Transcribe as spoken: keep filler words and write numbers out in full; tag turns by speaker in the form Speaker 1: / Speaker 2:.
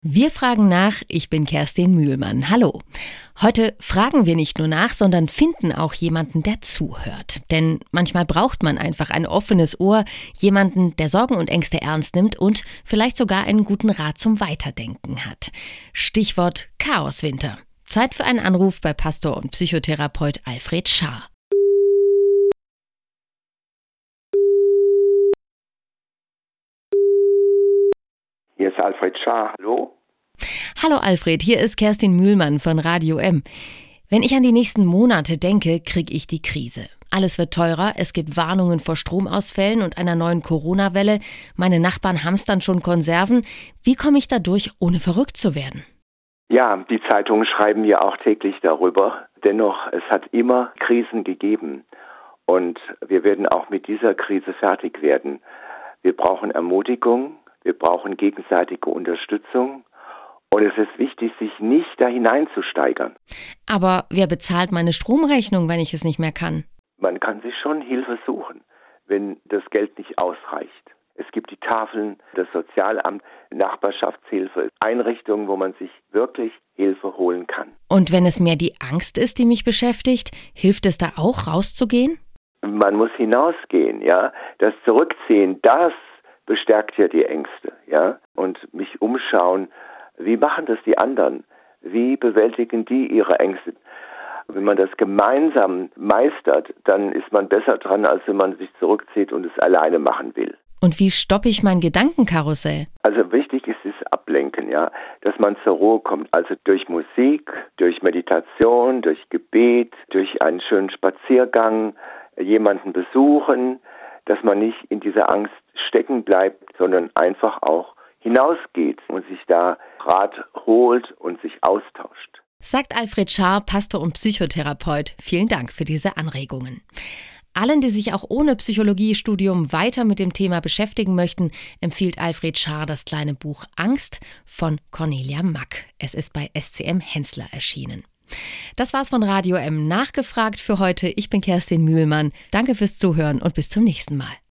Speaker 1: Wir fragen nach, ich bin Kerstin Mühlmann. Hallo. Heute fragen wir nicht nur nach, sondern finden auch jemanden, der zuhört. Denn manchmal braucht man einfach ein offenes Ohr, jemanden, der Sorgen und Ängste ernst nimmt und vielleicht sogar einen guten Rat zum Weiterdenken hat. Stichwort Chaoswinter. Zeit für einen Anruf bei Pastor und Psychotherapeut Alfred Schaar.
Speaker 2: Hier ist Alfred Schaar. Hallo?
Speaker 1: Hallo Alfred, hier ist Kerstin Mühlmann von Radio M. Wenn ich an die nächsten Monate denke, kriege ich die Krise. Alles wird teurer, es gibt Warnungen vor Stromausfällen und einer neuen Corona-Welle. Meine Nachbarn hamstern schon Konserven. Wie komme ich da durch, ohne verrückt zu werden?
Speaker 2: Ja, die Zeitungen schreiben ja auch täglich darüber. Dennoch, es hat immer Krisen gegeben. Und wir werden auch mit dieser Krise fertig werden. Wir brauchen Ermutigung. Wir brauchen gegenseitige Unterstützung und es ist wichtig, sich nicht da hineinzusteigern.
Speaker 1: Aber wer bezahlt meine Stromrechnung, wenn ich es nicht mehr kann?
Speaker 2: Man kann sich schon Hilfe suchen, wenn das Geld nicht ausreicht. Es gibt die Tafeln, das Sozialamt, Nachbarschaftshilfe, Einrichtungen, wo man sich wirklich Hilfe holen kann.
Speaker 1: Und wenn es mehr die Angst ist, die mich beschäftigt, hilft es da auch, rauszugehen?
Speaker 2: Man muss hinausgehen, ja. Das Zurückziehen, das bestärkt ja die Ängste, ja, und mich umschauen, wie machen das die anderen? Wie bewältigen die ihre Ängste? Wenn man das gemeinsam meistert, dann ist man besser dran, als wenn man sich zurückzieht und es alleine machen will.
Speaker 1: Und wie stoppe ich mein Gedankenkarussell?
Speaker 2: Also wichtig ist das Ablenken, ja, dass man zur Ruhe kommt. Also durch Musik, durch Meditation, durch Gebet, durch einen schönen Spaziergang, jemanden besuchen, dass man nicht in dieser Angst stecken bleibt, sondern einfach auch hinausgeht und sich da Rat holt und sich austauscht.
Speaker 1: Sagt Alfred Schaar, Pastor und Psychotherapeut. Vielen Dank für diese Anregungen. Allen, die sich auch ohne Psychologiestudium weiter mit dem Thema beschäftigen möchten, empfiehlt Alfred Schaar das kleine Buch Angst von Cornelia Mack. Es ist bei S C M Hensler erschienen. Das war's von Radio M nachgefragt für heute. Ich bin Kerstin Mühlmann. Danke fürs Zuhören und bis zum nächsten Mal.